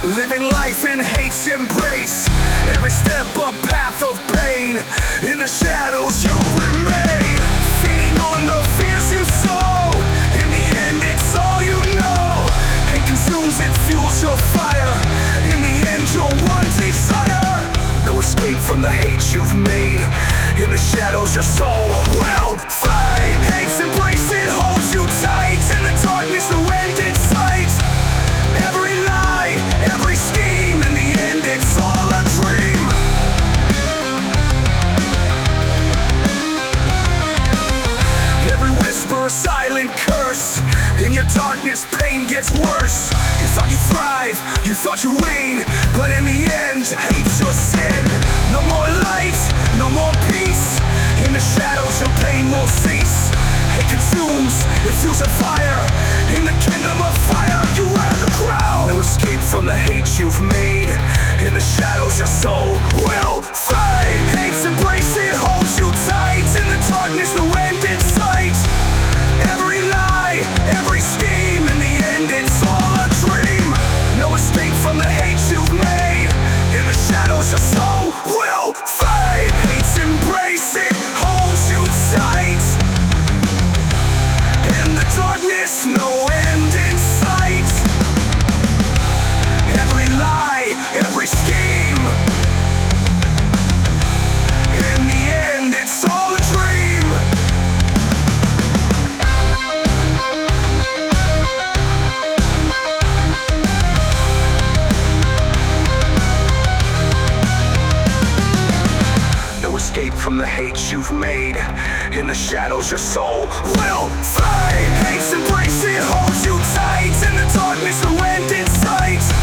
living life in hate's embrace. Every step a path of pain. In the shadows you remain, feeding on the fears you sow. In the end it's all you know. Hate consumes, it fuels your fire. In the end your one desire. No escape from the hate you've made. In the shadows your soul will fight. Hate's embrace, it holds you tight. In the darkness no end in sight. Every lie, every scheme, in the end it's all a dream. Every whisper a silent curse. In your darkness pain gets worse. You thought you thrive, you thought you wane, but in the end hate's your sin. No more light, no more peace. In the shadows your pain will cease. Hate consumes, it fuels a fire. In the kingdom of fire you wear the crown. No escape from the hate you've made. In the shadows your soul will fight. Hate's embrace, it holds you tight. In the darkness no end in sight. Every lie, every scheme, in the end it's all a dream. No escape from the hate you've made. In the shadows your soul will fight. Hate's embrace, it holds you tight. In the darkness no end in sight. Every lie, every scheme, in the end it's all a dream. No escape from the hate you've made. In the shadows your soul will fight. Hate's embrace, it holds you tight. In the darkness no end in sight.